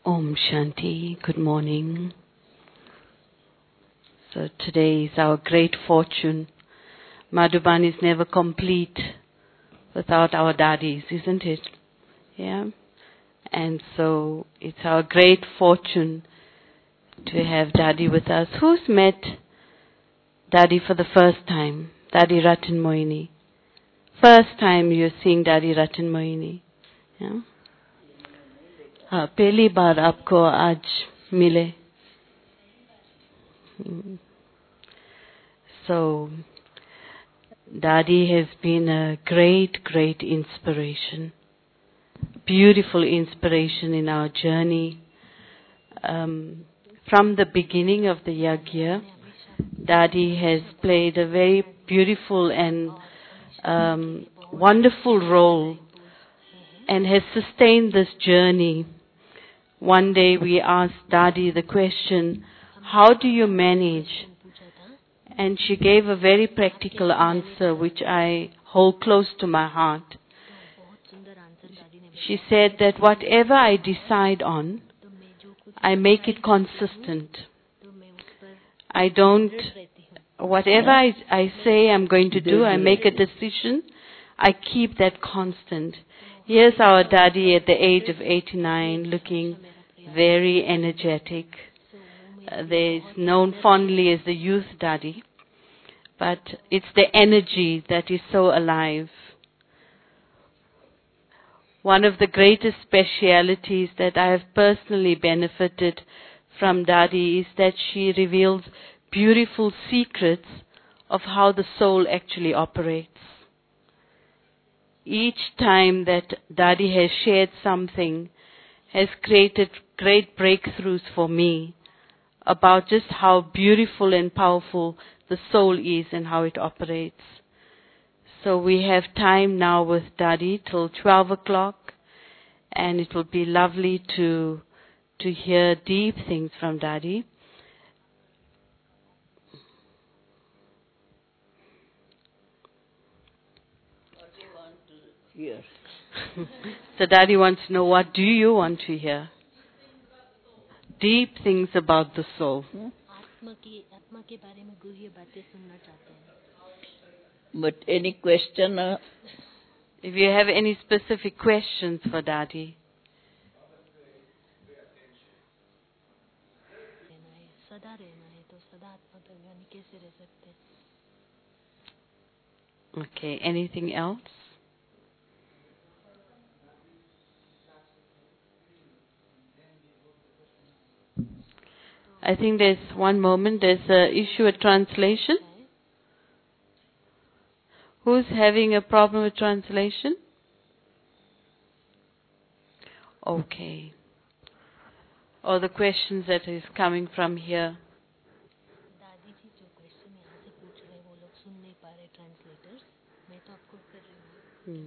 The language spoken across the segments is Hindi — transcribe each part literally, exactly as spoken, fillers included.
Om Shanti, good morning. So today is our great fortune. Madhuban is never complete without our daddies, isn't it? Yeah. And so it's our great fortune to have Daddy with us. Who's met Daddy for the first time? Daddy Ratan Moini. First time you're seeing Daddy Ratan Moini. Yeah. हाँ पहली बार आपको आज मिले. So Daddy has been a great, great inspiration, beautiful inspiration in our journey. Um, from the beginning of the Yagya, Daddy has played a very beautiful and um, wonderful role and has sustained this journey. One day we asked Daddy the question, how do you manage? And she gave a very practical answer which I hold close to my heart. She said that whatever I decide on, I make it consistent. I don't, whatever I, I say I'm going to do, I make a decision, I keep that constant. Here's our Daddy at the age of eighty-nine, looking very energetic. Uh, There's known fondly as the youth Daddy, but it's the energy that is so alive. One of the greatest specialities that I have personally benefited from Daddy is that she reveals beautiful secrets of how the soul actually operates. Each time that Daddy has shared something has created great breakthroughs for me about just how beautiful and powerful the soul is and how it operates. So we have time now with Daddy till twelve o'clock, and it will be lovely to to hear deep things from Daddy. What do you want to hear? So Daddy wants to know, what do you want to hear? Deep things about the soul. Hmm? But any question? Uh, If you have any specific questions for Daddy. Okay, anything else? I think there's one moment, there's a issue with translation. Who's having a problem with translation? Okay. Or the questions that is coming from here. Hmm.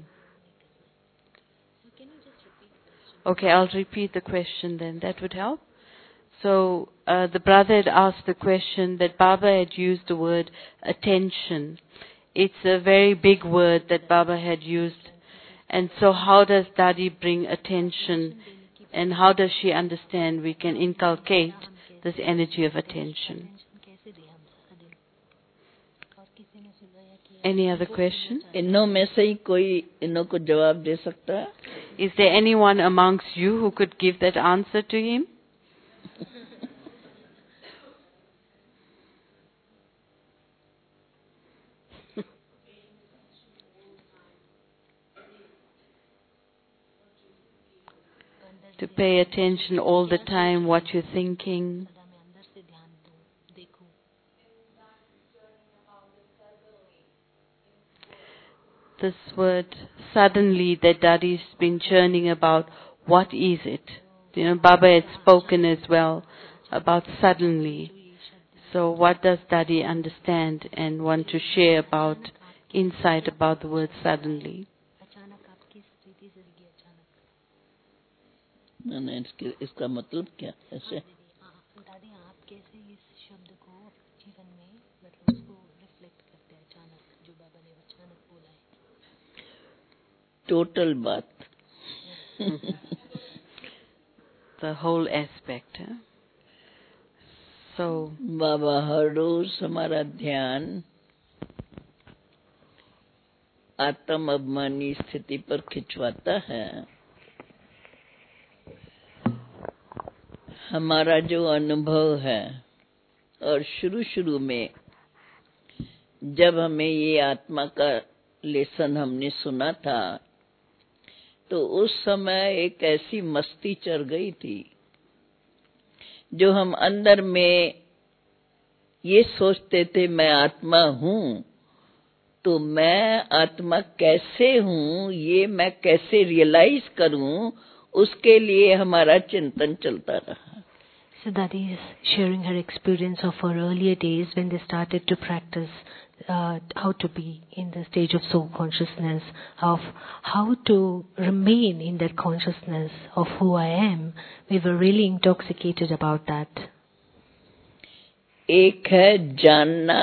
Okay, I'll repeat the question then. That would help. So uh, the brother had asked the question that Baba had used the word attention. It's a very big word that Baba had used. And so how does Daddy bring attention, and how does she understand we can inculcate this energy of attention? Any other question? इन्हों में से ही कोई इन्हों को जवाब दे सकता है? Is there anyone amongst you who could give that answer to him? To pay attention all the time, what you're thinking. This word, suddenly, that Daddy's been churning about, what is it? You know, Baba had spoken as well about suddenly. So what does Daddy understand and want to share about, insight about the word suddenly? नहीं इसके इसका मतलब क्या ऐसे? टोटल बात. the whole aspect. Huh? So, बाबा हर रोज हमारा ध्यान आत्म अभिमानी स्थिति पर खिंचवाता है। हमारा जो अनुभव है, और शुरू शुरू में जब हमें ये आत्मा का लेसन हमने सुना था, तो उस समय एक ऐसी मस्ती चढ़ गई थी, जो हम अंदर में ये सोचते थे मैं आत्मा हूँ, तो मैं आत्मा कैसे हूँ, ये मैं कैसे रियलाइज करूँ, उसके लिए हमारा चिंतन चलता रहा। So that is sharing her experience of her earlier days when they started to practice uh, how to be in the stage of soul consciousness, of how to remain in that consciousness of who I am. We were really intoxicated about that. एक है जानना,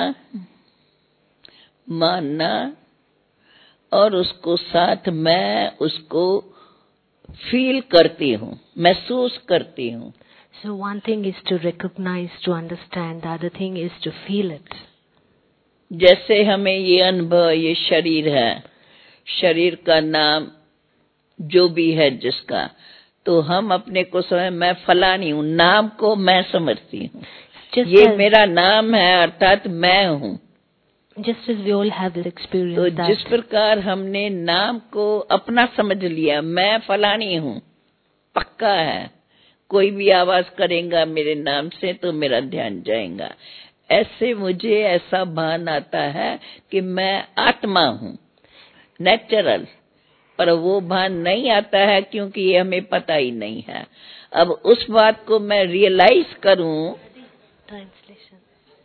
मानना, और उसको साथ मैं उसको फील करती हूँ, महसूस करती हूँ। So one thing is to recognize, to understand. The other thing is to feel it. जैसे हमें ये अनुभव, ये शरीर है, शरीर का नाम जो भी है जिसका, तो हम अपने को समझ मैं फलानी हूँ, नाम को मैं समझती हूँ, ये as, मेरा नाम है, अर्थात मैं हूँ। Just as we all have this experience. तो that जिस प्रकार हमने नाम को अपना समझ लिया, मैं फलानी हूँ, पक्का है, कोई भी आवाज करेगा मेरे नाम से तो मेरा ध्यान जाएगा। ऐसे मुझे ऐसा भान आता है कि मैं आत्मा हूँ, नेचुरल, पर वो भान नहीं आता है क्योंकि ये हमें पता ही नहीं है। अब उस बात को मैं रियलाइज करूँ। Translation.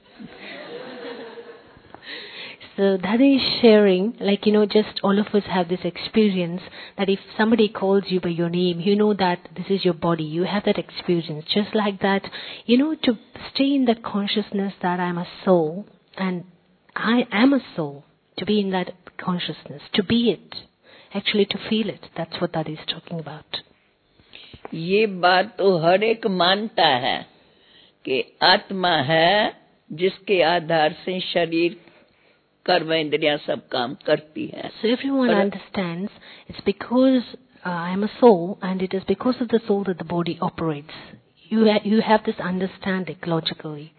So that is sharing, like, you know, just all of us have this experience that if somebody calls you by your name, you know that this is your body. You have that experience. Just like that, you know, to stay in that consciousness that I'm a soul and I am a soul, to be in that consciousness, to be it, actually to feel it. That's what that is talking about. ये बात तो हर एक मानता है कि आत्मा है जिसके आधार से शरीर कर्म इंद्रियां सब काम करती है। So everyone understands it's because uh, I am a soul, and it is because of the soul that the body operates. You ha- you have this understanding logically.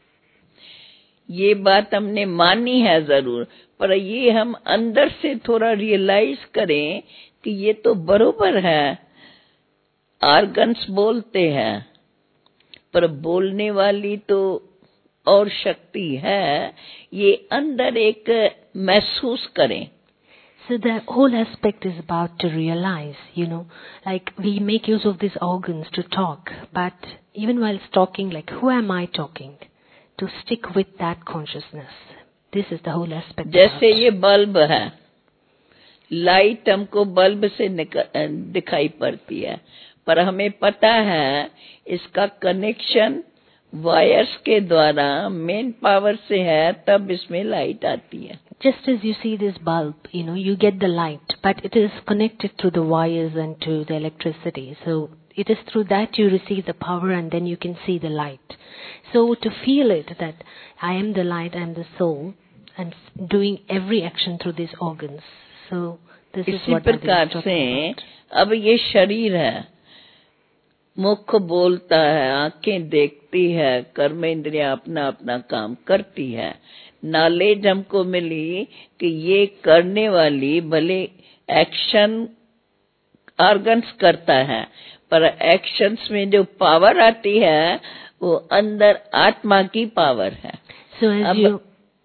ये बात हमने मानी है जरूर, पर ये हम अंदर से थोड़ा रियलाइज करें कि ये तो बरोबर है। ऑर्गन्स बोलते हैं, पर बोलने वाली तो और शक्ति है, ये अंदर एक महसूस करें। So the whole aspect is about to realize, you know, like we make use of these organs to talk, but even while talking, like who am I talking? To stick with that consciousness. This is the whole aspect. जैसे ये बल्ब है, लाइट हमको बल्ब से दिखाई पड़ती है, पर हमें पता है इसका कनेक्शन वायर्स के द्वारा मेन पावर से है, तब इसमें लाइट आती है। Just as you see this bulb, you know, you get the light, but it is connected through the wires and to the electricity. So it is through that you receive the power, and then you can see the light. So to feel it, that I am the light, I am the soul, and doing every action through these organs. So this is इसी what that is प्रकार talking से about. अब ये शरीर है, मुख बोलता है, आंखें देखती है, कर्म इंद्रियां अपना अपना काम करती है। नॉलेज हमको मिली कि ये करने वाली भले एक्शन ऑर्गन्स करता है, पर एक्शंस में जो पावर आती है वो अंदर आत्मा की पावर है। So as अब you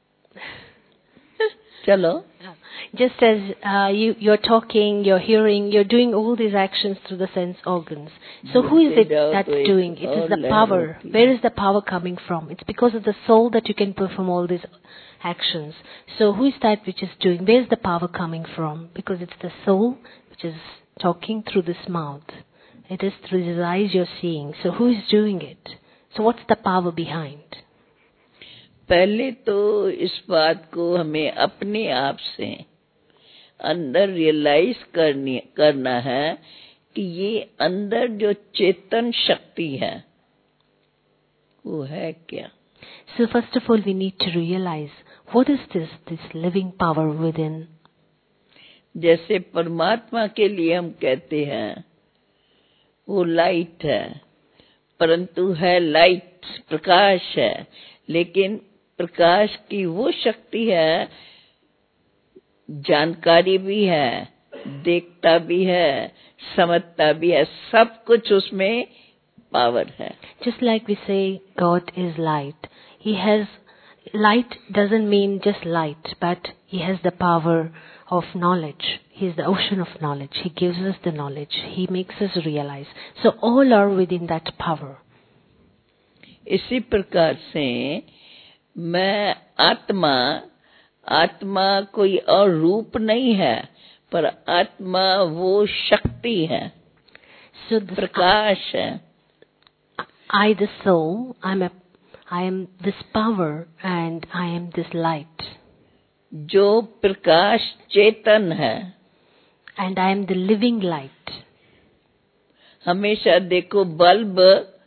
चलो Just as uh, you, you're talking, you're hearing, you're doing all these actions through the sense organs. So who is it that's doing? It is the power. Where is the power coming from? It's because of the soul that you can perform all these actions. So who is that which is doing? Where is the power coming from? Because it's the soul which is talking through this mouth. It is through these eyes you're seeing. So who is doing it? So what's the power behind? पहले तो इस बात को हमें अपने आप से अंदर रियलाइज करनी करना है कि ये अंदर जो चेतन शक्ति है वो है क्या. So first of all, we need to realize what is this this living power within. जैसे परमात्मा के लिए हम कहते हैं वो लाइट है, परंतु है लाइट, प्रकाश है, लेकिन प्रकाश की वो शक्ति है, जानकारी भी है, देखता भी है, समझता भी है, सब कुछ उसमें पावर है. Just like we say God is light, He has light doesn't mean just light, but He has the power of knowledge. He is the ocean of knowledge. He gives us the knowledge. He makes us realize. So all are within that power. इसी प्रकार से मैं आत्मा आत्मा कोई और रूप नहीं है, पर आत्मा वो शक्ति है, So this प्रकाश है. I, the soul, I'm a, I am this power and I am this light. जो प्रकाश चेतन है. And I am the living light. हमेशा देखो बल्ब,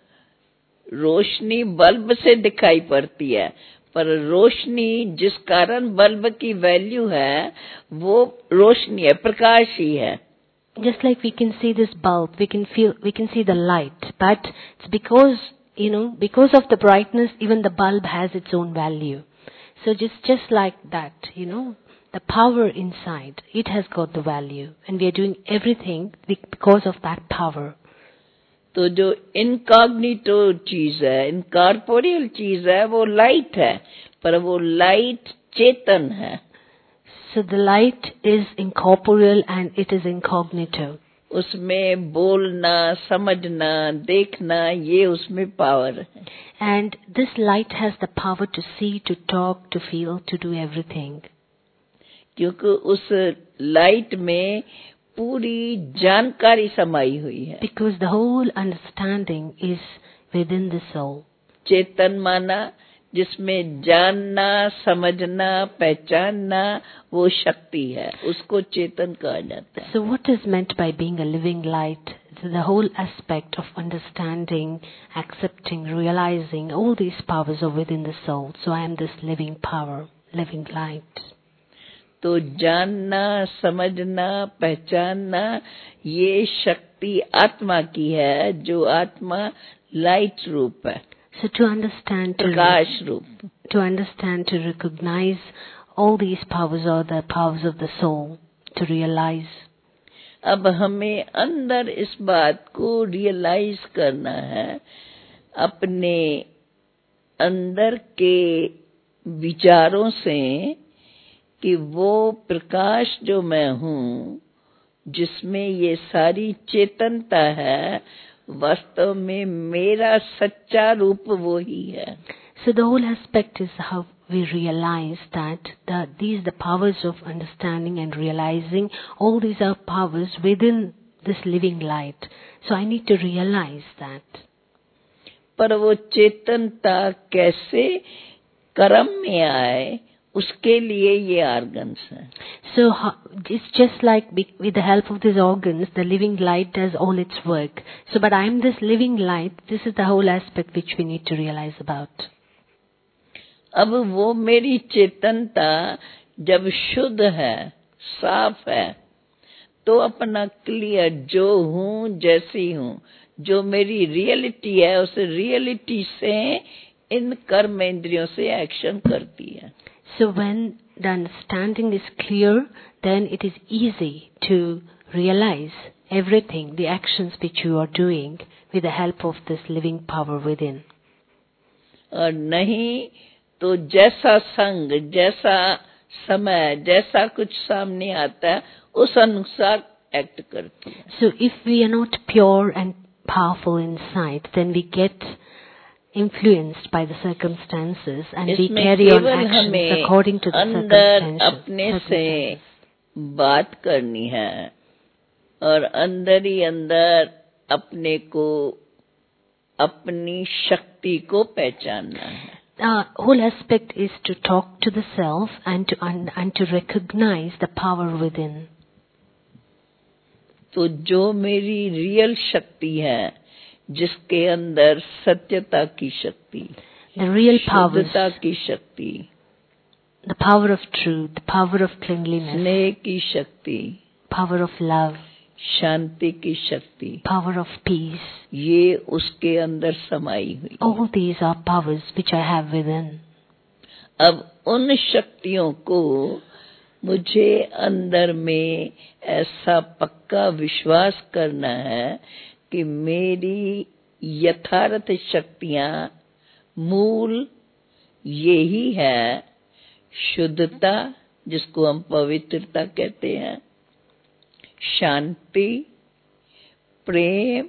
रोशनी बल्ब से दिखाई पड़ती है, पर रोशनी जिस कारण बल्ब की वैल्यू है वो रोशनी है, प्रकाश ही है. Just like we can see this bulb, we can feel, we can see the light, but it's because, you know, because of the brightness, even the bulb has its own value. So just, just like that, you know, the power inside, it has got the value, and we are doing everything because of that power. तो जो इनकॉग्निटो चीज है, इनकॉर्पोरियल चीज है, वो लाइट है, पर वो लाइट चेतन है. So the light is incorporeal and it is incognito. उसमें बोलना, समझना, देखना, ये उसमें पावर है. And this light has the power to see, to talk, to feel, to do everything. क्योंकि उस लाइट में पूरी जानकारी समाई हुई है. Because the whole understanding is within the soul. चेतन माना जिसमें जानना, समझना, पहचानना वो शक्ति है, उसको चेतन कहा जाता है. So what is meant by being a living light? So the whole aspect of understanding, accepting, realizing, all these powers are within the soul. So I am this living power, living light. तो जानना, समझना, पहचानना ये शक्ति आत्मा की है, जो आत्मा लाइट रूप है. So to understand, to, प्रकाश रूप. to understand, to recognize all these powers are the powers of the soul, to realize. अब हमें अंदर इस बात को रियलाइज करना है, अपने अंदर के विचारों से, कि वो प्रकाश जो मैं हूँ, जिसमें ये सारी चेतनता है, वास्तव में मेरा सच्चा रूप वो ही है. So the whole aspect is how we realize that the, these the powers of understanding and realizing, all these are powers within this living light. So I need to realize that. पर वो चेतनता कैसे कर्म में आए, उसके लिए ये organs हैं. So how, it's just like with the help of these organs, the living light does all its work. So, but I am this living light. This is the whole aspect which we need to realize about. अब वो मेरी चेतनता जब शुद्ध है, साफ है, तो अपना क्लियर जो हूँ, जैसी हूँ, जो मेरी रियलिटी है, उस रियलिटी से इन कर्म इंद्रियों से एक्शन करती है. So when the understanding is clear, then it is easy to realize everything, the actions which you are doing with the help of this living power within. और नहीं तो जैसा संग, जैसा समय, जैसा कुछ सामने आता है, उस अनुसार एक्ट करती है. So if we are not pure and powerful inside, then we get influenced by the circumstances and we carry on actions according to the circumstances. अपने से बात करनी है और अंदर ही अंदर अपने को, अपनी शक्ति को पहचानना है. The whole aspect is to talk to the self and to and to recognize the power within. तो जो मेरी रियल शक्ति है, जिसके अंदर सत्यता की शक्ति, the real powers, शुद्धता की शक्ति, the power of truth, the power of cleanliness, स्नेह की शक्ति, power of love, शांति की शक्ति, power of peace, ये उसके अंदर समाई हुई। all these are powers which I have within. अब उन शक्तियों को मुझे अंदर में ऐसा पक्का विश्वास करना है कि मेरी यथार्थ शक्तियां मूल यही है, शुद्धता जिसको हम पवित्रता कहते हैं, शांति, प्रेम,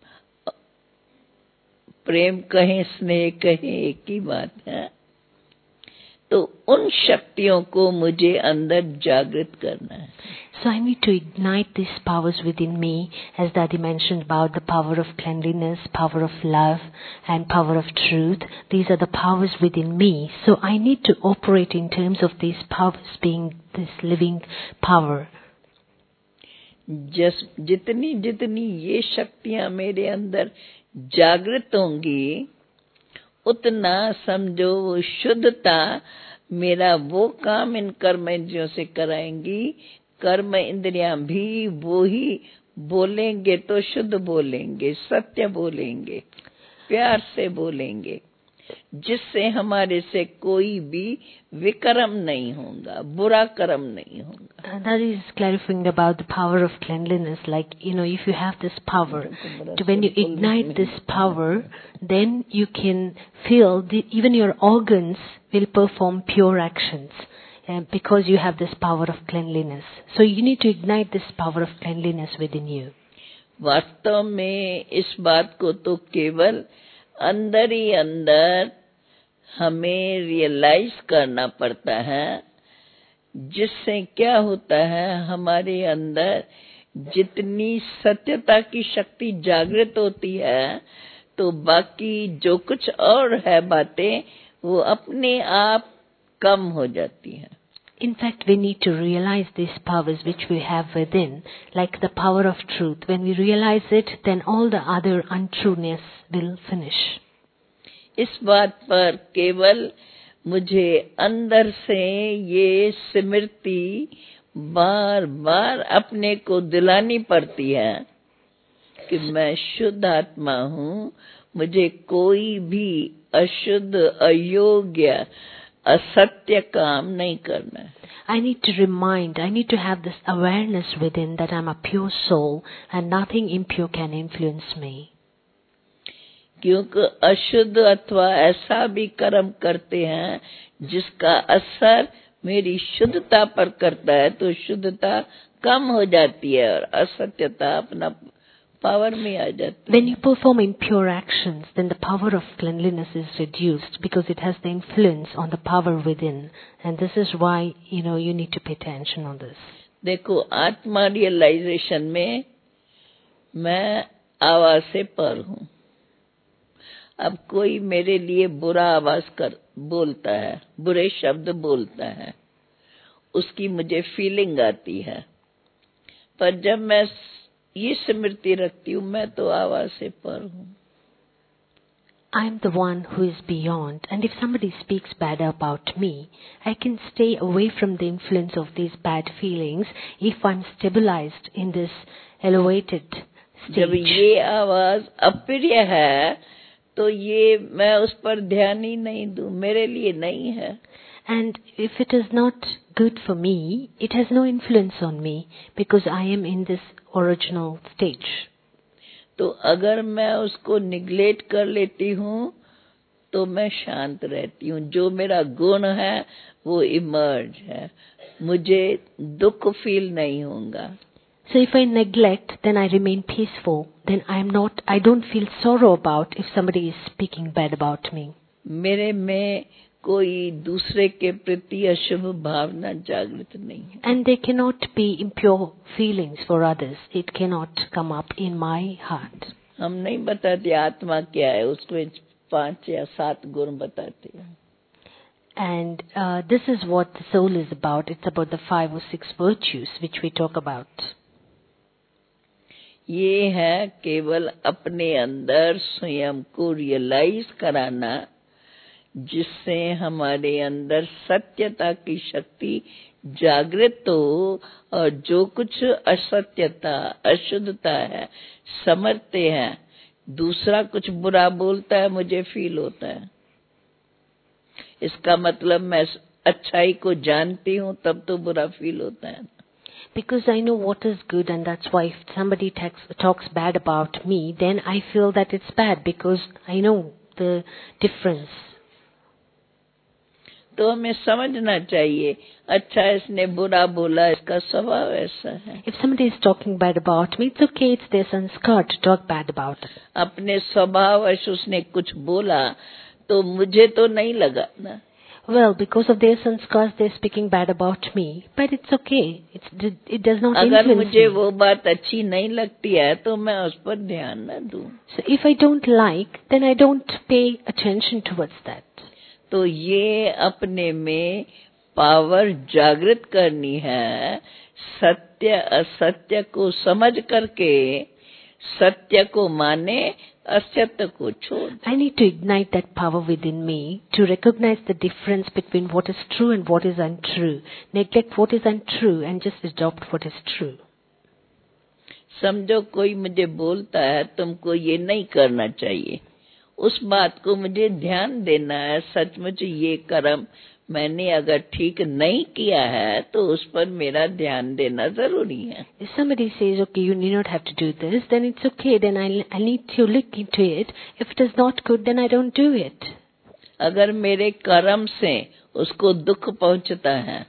प्रेम कहें स्नेह कहें एक ही बात है। तो उन शक्तियों को मुझे अंदर जागृत करना है। So I need to ignite these powers within me, as Daddy mentioned about the power of cleanliness, power of love, and power of truth. These are the powers within me. So I need to operate in terms of these powers being this living power. जस जितनी जितनी ये शक्तियां मेरे अंदर जागृत होंगी, उतना समझो वो शुद्धता मेरा वो काम इन कर्म इंद्रियों से कराएंगी। कर्म इंद्रियां भी वो ही बोलेंगे तो शुद्ध बोलेंगे, सत्य बोलेंगे, प्यार से बोलेंगे, जिससे हमारे से कोई भी विकर्म नहीं होगा, बुरा कर्म नहीं होगा। That is clarifying about the power of cleanliness. Like, you know, if you have this power, to when you ignite this power, then you can feel the, even your organs will perform pure actions uh, because you have this power of cleanliness. So you need to ignite this power of cleanliness within you. वास्तव में इस बात को तो केवल अंदर ही अंदर हमें रियलाइज करना पड़ता है, जिससे क्या होता है, हमारे अंदर जितनी सत्यता की शक्ति जागृत होती है, तो बाकी जो कुछ और है बातें वो अपने आप कम हो जाती हैं। In fact, we need to realize these powers which we have within, like the power of truth. When we realize it, then all the other untrueness will finish. इस बात पर केवल मुझे अंदर से ये स्मृति बार बार अपने को दिलानी पड़ती है कि मैं शुद्ध आत्मा हूँ, मुझे कोई भी अशुद्ध, अयोग्य, असत्य काम नहीं करना है। I need to remind, I need to have this awareness within that I'm a pure soul and nothing impure can influence me. क्योंकि अशुद्ध अथवा ऐसा भी कर्म करते हैं जिसका असर मेरी शुद्धता पर करता है, तो शुद्धता कम हो जाती है और असत्यता अपना पावर में आ जाती है। When you perform impure actions, then the power of cleanliness is reduced because it has the influence on the power within. And this is why, you know, you need to pay attention on this. देखो, आत्मा रियलाइजेशन में मैं आवाज से पर हूँ। अब कोई मेरे लिए बुरा आवाज कर बोलता है, बुरे शब्द बोलता है, उसकी मुझे फीलिंग आती है, पर जब मैं ये स्मृति रखती हूँ, मैं तो आवाज से पर हूँ। I am the one who is beyond, and if somebody speaks bad about me, I can stay away from the influence of these bad feelings if I'm stabilized in this elevated stage. जब ये आवाज अप्रिय है, तो ये मैं उस पर ध्यान ही नहीं दूं, मेरे लिए नहीं है। And if it is not good for me, it has no influence on me because I am in this original stage. तो अगर मैं उसको निग्लेक्ट कर लेती हूँ, तो मैं शांत रहती हूँ। जो मेरा गुण है वो इमर्ज है, मुझे दुख फील नहीं होगा। So if I neglect, then I remain peaceful. Then I am not, I don't feel sorrow about if somebody is speaking bad about me. मेरे में कोई दूसरे के प्रति अशुभ भावना जागृत नहीं है। And there cannot be impure feelings for others. It cannot come up in my heart. हम नहीं बताते आत्मा क्या है, उसमें पांच या सात गुण बताते हैं। And uh, this is what the soul is about. It's about the five or six virtues which we talk about. ये है केवल अपने अंदर स्वयं को रियलाइज कराना, जिससे हमारे अंदर सत्यता की शक्ति जागृत हो और जो कुछ असत्यता, अशुद्धता है, समझते हैं, दूसरा कुछ बुरा बोलता है, मुझे फील होता है, इसका मतलब मैं अच्छाई को जानती हूँ, तब तो बुरा फील होता है। Because I know what is good, and that's why if somebody talks, talks bad about me, then I feel that it's bad because I know the difference. तो हमें समझना चाहिए, अच्छा इसने बुरा बोला, इसका स्वभाव ऐसा है। If somebody is talking bad about me, it's okay, it's their sanskar to talk bad about it. अपने स्वभाव ऐसे उसने कुछ बोला तो मुझे तो नहीं लगा ना। Well, because of their sanskars, they're speaking bad about me, but it's okay. It's, it does not अगर influence मुझे me. वो बात अच्छी नहीं लगती है तो मैं उस पर ध्यान न दूं। So if I don't like, then I don't pay attention towards that. तो ये अपने में पावर जागृत करनी है, सत्य असत्य को समझ करके सत्य को माने, असत्य को छोड़। I need to ignite that power within me to recognize the difference between what is true and what is untrue. Neglect what is untrue and just adopt what is true. समझो कोई मुझे बोलता है तुमको ये नहीं करना चाहिए, उस बात को मुझे ध्यान देना है, सचमुच ये कर्म मैंने अगर ठीक नहीं किया है तो उस पर मेरा ध्यान देना जरूरी है। If somebody says, okay, you need not have to do this, then it's okay, then I, I need to look into it. If it is not good, then I don't do it. अगर मेरे कर्म से उसको दुख पहुंचता है,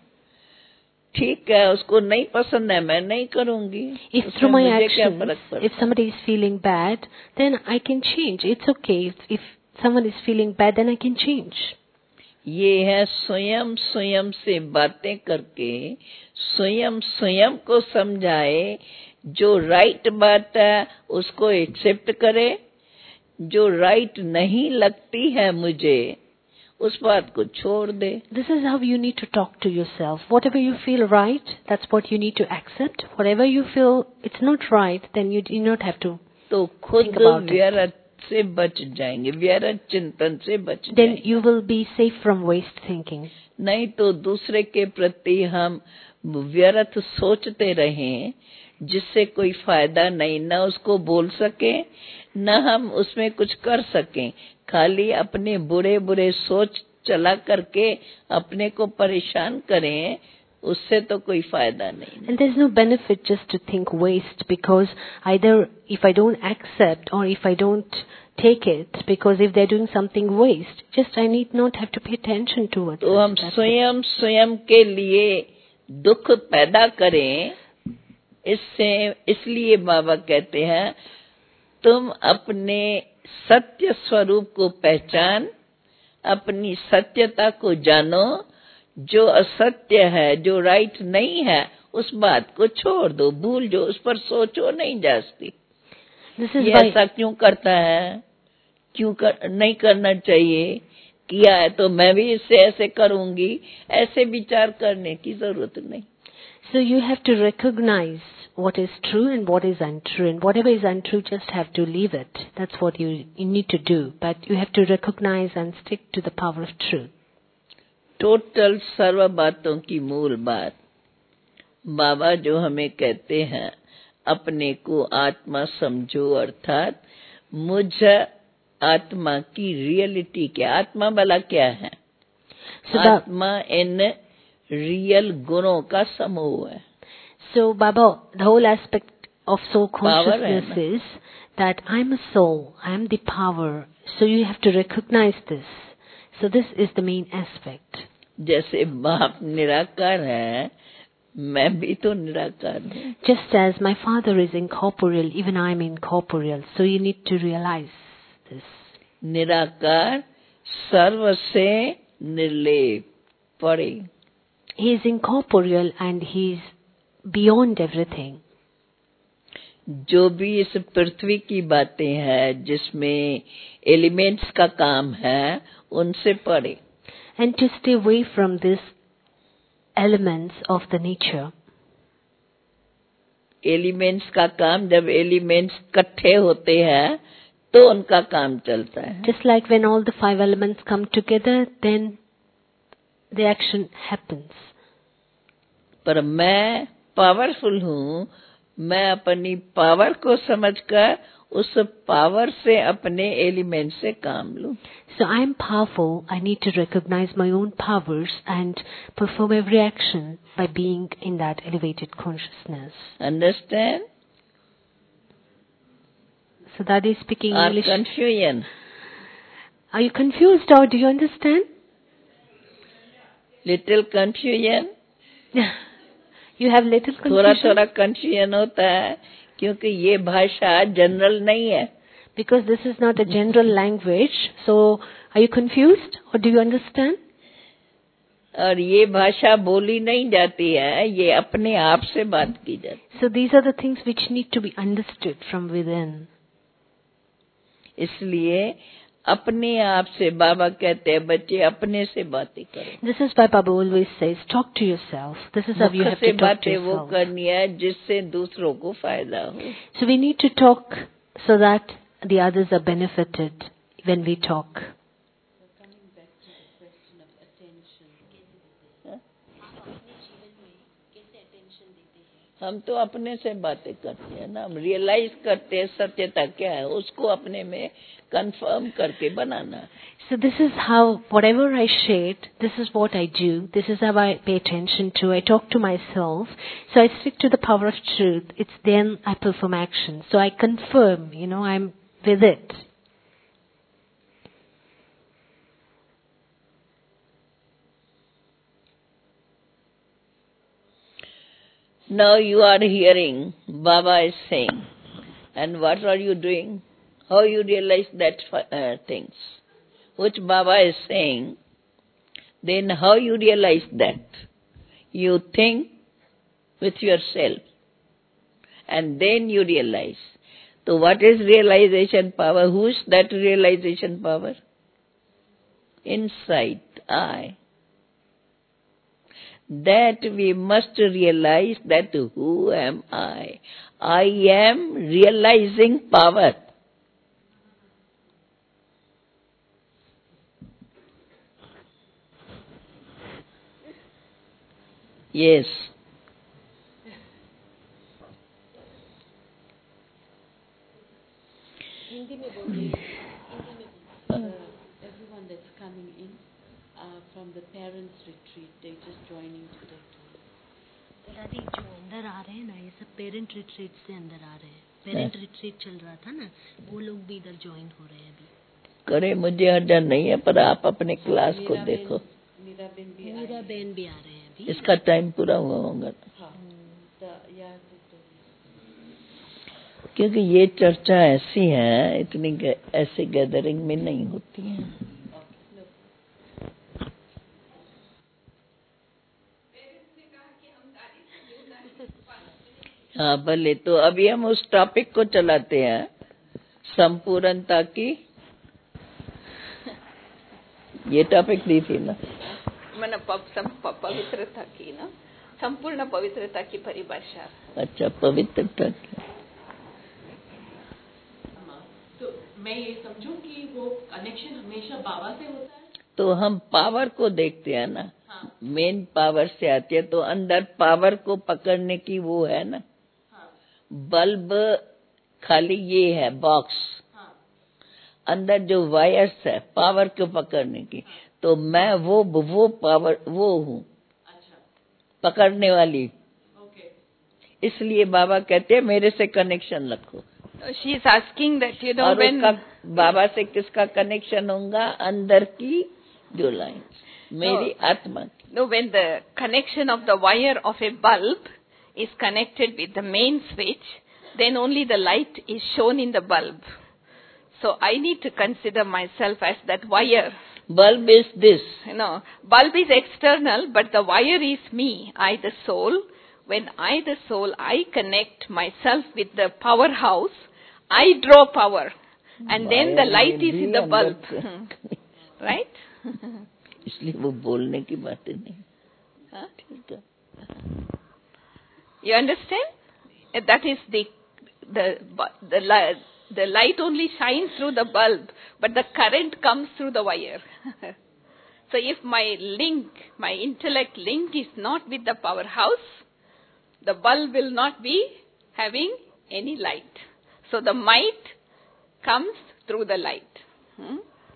ठीक है, उसको नहीं पसंद है, मैं नहीं करूंगी। If through my actions, if somebody is feeling bad, then I can change. It's okay. If, if someone is feeling bad, then I can change. ये है स्वयं स्वयं से बातें करके स्वयं स्वयं को समझाए, जो राइट बात है उसको एक्सेप्ट करे, जो राइट नहीं लगती है मुझे उस बात को छोड़ दे। This is how you need to talk to yourself. Whatever you feel right, that's what you need to accept. Whatever you feel it's not right, then you do not have to तो खुद व्यर्थ से बच जाएंगे, व्यर्थ चिंतन से बच then जाएंगे। you will be safe from waste thinking. नहीं तो दूसरे के प्रति हम व्यर्थ सोचते रहें, जिससे कोई फायदा नहीं, न उसको बोल सके न हम उसमें कुछ कर सकें, खाली अपने बुरे बुरे सोच चला करके अपने को परेशान करें, उससे तो कोई फायदा नहीं। And there's no benefit just to think waste, because either if I don't accept or if I don't take it, because if they're doing something waste, just I need not have to pay attention towards तो it. हम स्वयं स्वयं के लिए दुख पैदा करें, इससे इसलिए बाबा कहते हैं तुम अपने सत्य स्वरूप को पहचान, अपनी सत्यता को जानो, जो असत्य है, जो राइट नहीं है, उस बात को छोड़ दो, भूल जो, उस पर सोचो नहीं जास्ती। ये ऐसा क्यों करता है, क्यों कर, नहीं करना चाहिए, किया है तो मैं भी इससे ऐसे करूंगी, ऐसे विचार करने की जरूरत नहीं। So you have to recognize what is true and what is untrue, and whatever is untrue, just have to leave it. That's what you, you need to do, but you have to recognize and stick to the power of truth. Total सर्व बातों की मूल बात बाबा जो हमें कहते हैं, अपने को आत्मा समझो, अर्थात मुझ आत्मा की रियलिटी क्या, आत्मा भला क्या है? So आत्मा इन रियल गुणों का समूह है। So Baba, the whole aspect of soul consciousness is that I'm a soul, I am the power. So you have to recognize this. So this is the main aspect. जैसे बाप निराकार है, मैं भी तो निराकार हूँ। Just as my father is incorporeal, even I am incorporeal. So you need to realize this. निराकार सर्व से निर्लेप, परे। He is incorporeal and he is beyond everything. जो भी इस पृथ्वी की बातें हैं, जिसमें एलिमेंट्स का काम है, उनसे परे। And to stay away from these elements of the nature. Elements का काम, जब एलिमेंट्स इकट्ठे होते हैं तो उनका काम चलता है. Just like when all the five elements come together, then the action happens. पर मैं पावरफुल हूँ, मैं अपनी पावर को समझकर उस पावर से अपने एलिमेंट से काम लूं. So I am powerful. I need to recognize my own powers and perform every action by being in that elevated consciousness. Understand? So that is speaking Or English. confusion? Are you confused or do you understand? Little confusion? You have little confusion? थोड़ा थोड़ा confusion होता है क्योंकि ये भाषा जनरल नहीं है. Because this is not a general language. So are you confused or do you understand? और ये भाषा बोली नहीं जाती है, ये अपने आप से बात की जाती. So these are the things which need to be understood from within. इसलिए अपने आप से, बाबा कहते हैं बच्चे अपने से बातें करो. This is why Baba always says, talk to yourself. This is how you have to talk to वो yourself. करनी है जिससे दूसरों को फायदा हो. So we need to talk so that the others are benefited when we talk. Coming back to the question of attention. हम तो अपने से बातें करते हैं ना, हम रियलाइज करते हैं सत्यता क्या है, उसको अपने में कंफर्म करके बनाना. So this is how, whatever I shared, this is what I do. This is how I pay attention to. I talk to myself. So I stick to the power of truth. It's then I perform action. So I confirm, you know, I'm with it. Now you are hearing, Baba is saying, and what are you doing? How you realize that uh, things, which Baba is saying, then how you realize that? You think with yourself, and then you realize. So what is realization power? Who is that realization power? Inside, I. That we must realize that who am I? I am realizing power. Yes. uh, everyone that's coming in uh, from the parents' retreat, they're just joining today. दादी जो अंदर आ रहे हैं ना, ये सब पेरेंट रिट्रीट से अंदर आ रहे हैं. पेरेंट रिट्रीट चल रहा था ना, वो लोग भी इधर ज्वाइन हो रहे हैं अभी. करे मुझे हर्जा नहीं है, पर आप अपने क्लास को देखो. मीरा बहन भी मीरा बहन भी आ रहे हैं अभी. इसका टाइम पूरा हुआ होगा. क्योंकि ये चर्चा ऐसी है, इतनी ऐसे गैदरिंग में नहीं होती है. हाँ भले. तो अभी हम उस टॉपिक को चलाते हैं, संपूर्णता की. ये टॉपिक दी थी ना, मैंने पवित्रता की ना, संपूर्ण पवित्रता की परिभाषा. अच्छा, पवित्रता की. तो मैं ये समझूं कि वो कनेक्शन हमेशा बाबा से होता है. तो हम पावर को देखते हैं ना. हाँ. मेन पावर से आती है, तो अंदर पावर को पकड़ने की वो है ना. हाँ. बल्ब खाली ये है बॉक्स. हाँ. अंदर जो वायर्स है पावर को पकड़ने की. हाँ. तो मैं वो वो पावर वो हूँ. अच्छा. पकड़ने वाली. ओके. इसलिए बाबा कहते हैं मेरे से कनेक्शन रखो. She is asking that, you know, when बाबा से किसका कनेक्शन होगा? अंदर की जो लाइन, मेरी आत्मा की. No, when the connection of the wire of a bulb is connected with the main switch, then only the light is shown in the bulb. So I need to consider myself as that wire. Bulb is this. You know, bulb is external, but the wire is me, I the soul. When I the soul, I connect myself with the powerhouse, I draw power. And then the light is in the bulb. Right? इसलिए वो बोलने की बातें नहीं. हाँ, ठीक है. You understand? that is the the the light. The light only shines through the bulb, but the current comes through the wire. So if my link, my intellect link is not with the powerhouse, the bulb will not be having any light. So the might comes through the light. Hmm?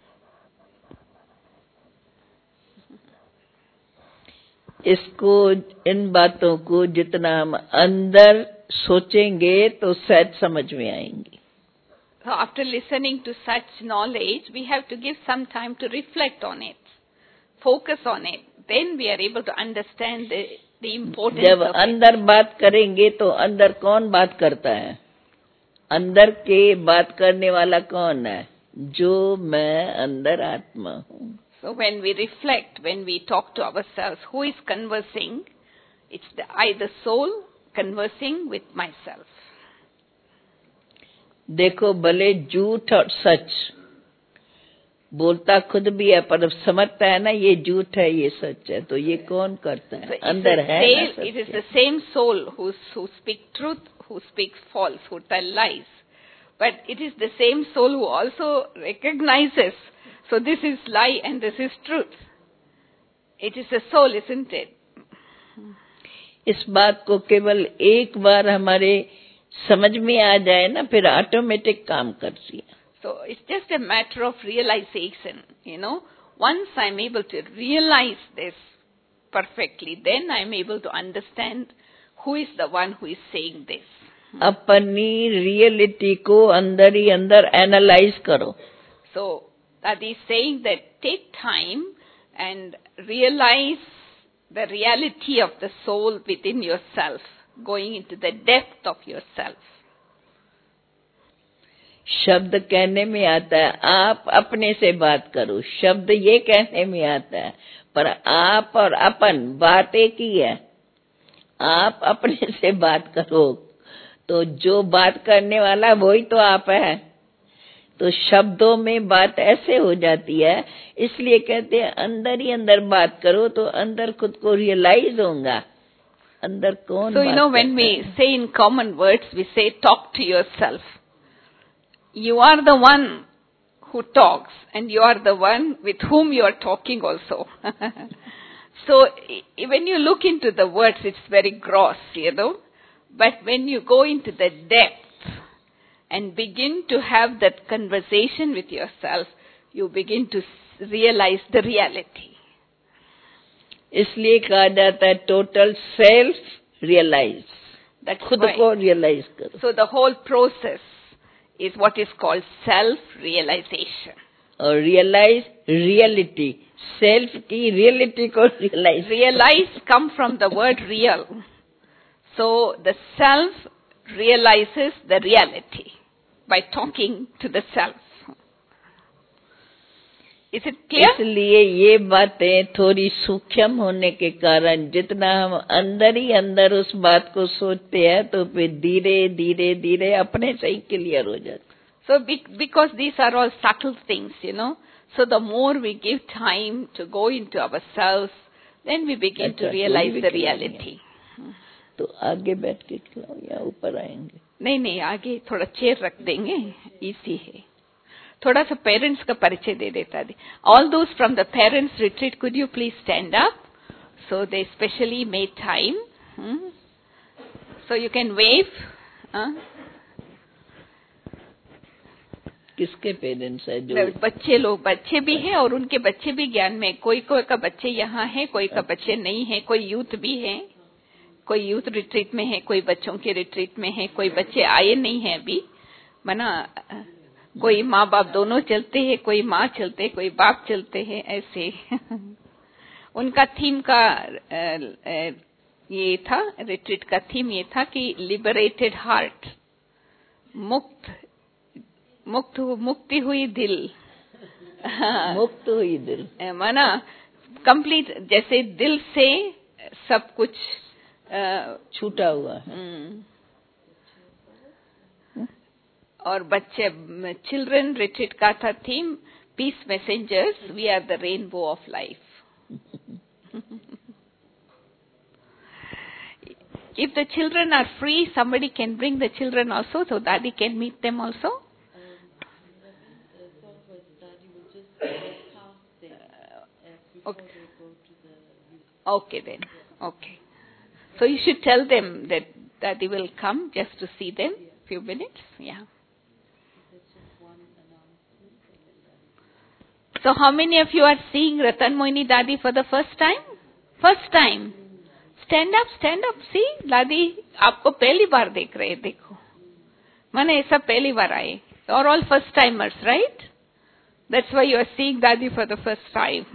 इसको, इन बातों को जितना हम अंदर सोचेंगे तो शायद समझ में आएंगी. So after listening to such knowledge, we have to give some time to reflect on it, focus on it. Then we are able to understand the, the importance जब of it. अंदर बात करेंगे तो अंदर कौन बात करता है? अंदर के बात करने वाला कौन है? जो मैं अंदर आत्मा हूँ. So when we reflect, when we talk to ourselves, who is conversing? It's the, I, the soul, conversing with myself. देखो, भले झूठ और सच बोलता खुद भी है, पर समझता है ना ये झूठ है ये सच है, तो ये कौन करता है? So अंदर है ना सत्य. It is the same soul who who speaks truth, who speaks false, who tell lies. But it is the same soul who also recognizes. So this is lie and this is truth. It is the soul, isn't it? इस बात को केवल एक बार हमारे समझ में आ जाए ना, फिर ऑटोमेटिक काम करती है. So it's just a matter of realization, you know. Once I'm able to realize this perfectly, then I'm able to understand who is the one who is saying this. अपनी रियलिटी को अंदर ही अंदर एनालाइज करो. So that is saying that take time and realize the reality of the soul within yourself, going into the depth of yourself. शब्द कहने में आता है, आप अपने से बात करो. शब्द ये कहने में आता है, पर आप और अपन बात एक ही है. आप अपने से बात करो, तो जो बात करने वाला वही तो आप है. तो शब्दों में बात ऐसे हो जाती है, इसलिए कहते हैं अंदर ही अंदर बात करो, तो अंदर खुद को रियलाइज होगा अंदर कौन. So you know, when we say in common words, we say talk to yourself. You are the one who talks, and you are the one with whom you are talking also. So when you look into the words, it's very gross, you know. But when you go into the depth and begin to have that conversation with yourself, you begin to realize the reality. इसलिए कहा जाता है टोटल सेल्फ रियलाइज. खुद को रियलाइज करो. So the whole process is what is called self-realization. और रियलाइज रियलिटी. सेल्फ की रियलिटी को realize. Realize come from the word real. So the self realizes the reality by talking to the self. Is it clear? इसलिए ये बातें थोड़ी सूक्ष्म होने के कारण जितना हम अंदर ही अंदर उस बात को सोचते हैं, तो फिर धीरे धीरे धीरे अपने से ही क्लियर हो जाता. So because these are all subtle things, you know, so the more we give time to go into ourselves, then we begin to realize the reality. तो आगे बैठ के खिलाओ या ऊपर आएंगे? नहीं नहीं, आगे थोड़ा चेयर रख देंगे, इजी है. थोड़ा सा पेरेंट्स का परिचय दे देता है. All those from the parents retreat, could you please stand up? So they specially made time. Hmm? So you can wave. Huh? किसके पेरेंट्स है? जो बच्चे लोग, बच्चे भी हैं और उनके बच्चे भी ज्ञान में. कोई कोई का बच्चे यहाँ है, कोई का बच्चे नहीं है. कोई यूथ भी है, कोई यूथ रिट्रीट में है, कोई बच्चों के रिट्रीट में है, कोई बच्चे आए नहीं है अभी. मना कोई माँ बाप दोनों चलते हैं, कोई माँ चलते, कोई बाप चलते हैं, ऐसे. उनका थीम का ये था, रिट्रीट का थीम ये था कि लिबरेटेड हार्ट, मुक्त मुक्त मुक्ति हुई दिल. मुक्त हुई दिल माना कंप्लीट, जैसे दिल से सब कुछ छूटा हुआ है. और बच्चे, चिल्ड्रन रिट्रीट का था theme peace messengers, we are the rainbow of life. If the children are free, somebody can bring the children also, so Dadi can meet them also. Okay. Okay then. Okay. So you should tell them that Dadi will come just to see them. Few minutes. Yeah. So how many of you are seeing Ratan Mohini Dadi for the first time? First time. Stand up, stand up. See, Dadi, आपको पहली बार देख रहे हैं, देखो. माने ऐसा पहली बार आए. You're all first timers, right? That's why you are seeing Dadi for the first time.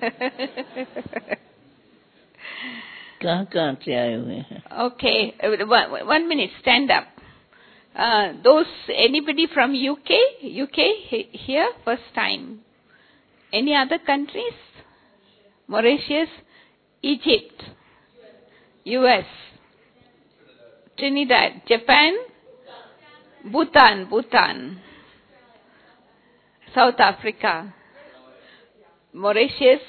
कहाँ कहाँ से आए हुए हैं? Okay, one, one minute. Stand up. Uh, those anybody from U K? U K he, here first time. Any other countries? Mauritius, Egypt, U S, Trinidad, Japan, Bhutan, Bhutan, South Africa, Mauritius,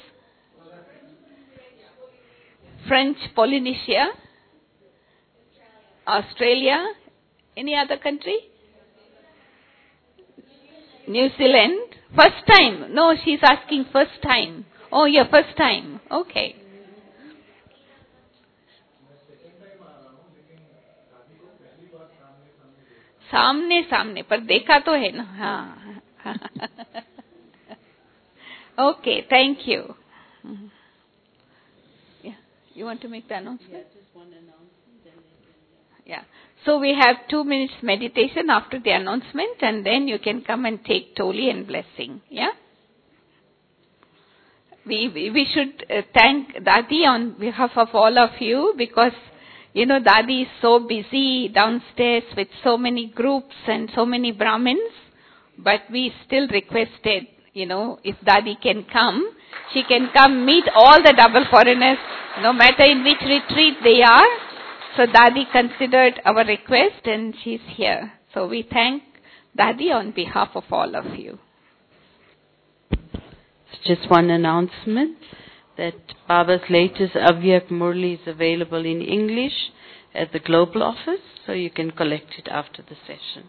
French Polynesia, Australia. Any other country? New Zealand. First time. No, she's asking first time. Oh, yeah, first time. Okay. सामने सामने पर देखा तो है ना. हाँ. Okay, thank you. Yeah, you want to make the announcement? Yeah, just one announcement. Yeah. So we have two minutes meditation after the announcement, and then you can come and take Toli and blessing. Yeah. We we, we should uh, thank Dadi on behalf of all of you, because you know Dadi is so busy downstairs with so many groups and so many Brahmins, but we still requested, you know, if Dadi can come, she can come meet all the double foreigners, no matter in which retreat they are. So Dadi considered our request and she's here. So we thank Dadi on behalf of all of you. Just one announcement that Baba's latest Avyak Murli is available in English at the Global Office, so you can collect it after the session.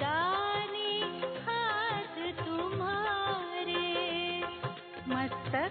मस्तक